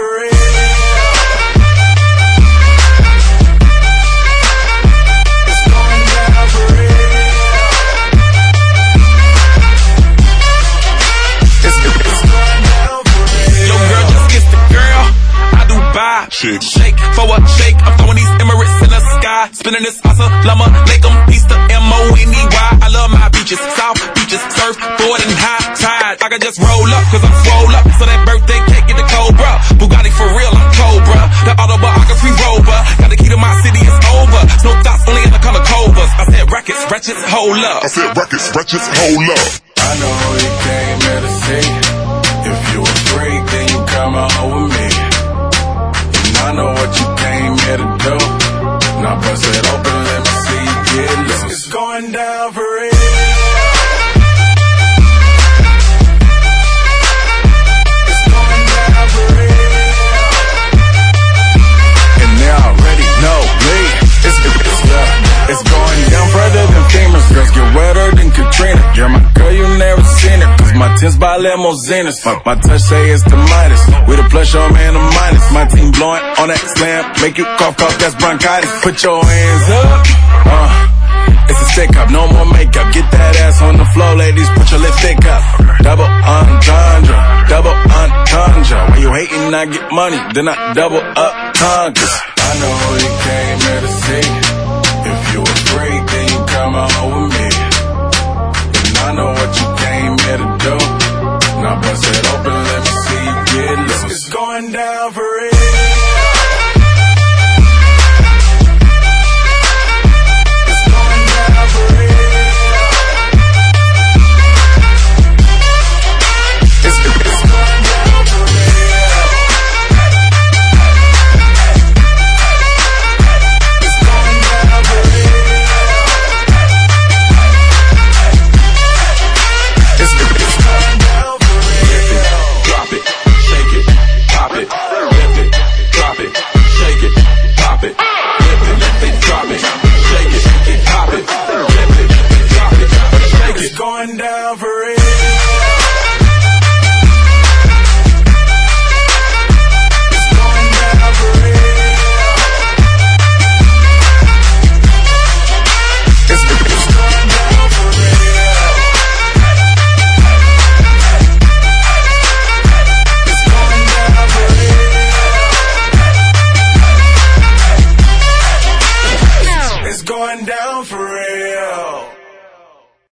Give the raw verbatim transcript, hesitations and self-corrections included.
real. Shake. Shake for a shake. I'm throwing these Emirates in the sky. Spinning this Assalamu alaikum. Peace to M O N E Y. I love my beaches. South beaches. Surf, board, and high tide. I can just roll up, cause I'm swole up. So that birthday cake get the Cobra. Bugatti for real, I'm Cobra. The autobiography rover. Got the key to my city, it's over. No thoughts, only in the color Cobras. I said rackets, wretches, hold up. I said rackets, wretches, hold up. I know you came here to see. If you a freak, then you come out with me. I know what you came here to do. Now bust it open, let me see you get loose. It's going down for real. It's going down for real. And they already know me. It's, it's, uh, it's going down further than famous. Girls get wetter than Katrina. You're my girl, you never seen it. Cause my tins by limousines. Fuck, my touch say it's the Midas. With a plus, your man, a minus. My team blowing on that slam. Make you cough, cough, that's bronchitis. Put your hands up. Uh, it's a stick up, no more makeup. Get that ass on the floor, ladies. Put your lipstick up. Double entendre. Double entendre. When you hating, I get money. Then I double up conquers. I know you came here to see. If you a freak, then you come on with me. And I know what you came here to do. Now bust it open, let me see you get loose. It's going down for real. It's going down for real. It's, it's going down for real. It's going down for real. It's, it's going down for real. Drop it, shake it, pop it, lift it, drop it, shake it, pop it, lift it, lift it, drop it, shake it, pop it, lift it, drop it, shake it. It's going down for real. It's going down for real. It's, it's going down for real. It's going down for real. It's going down for real.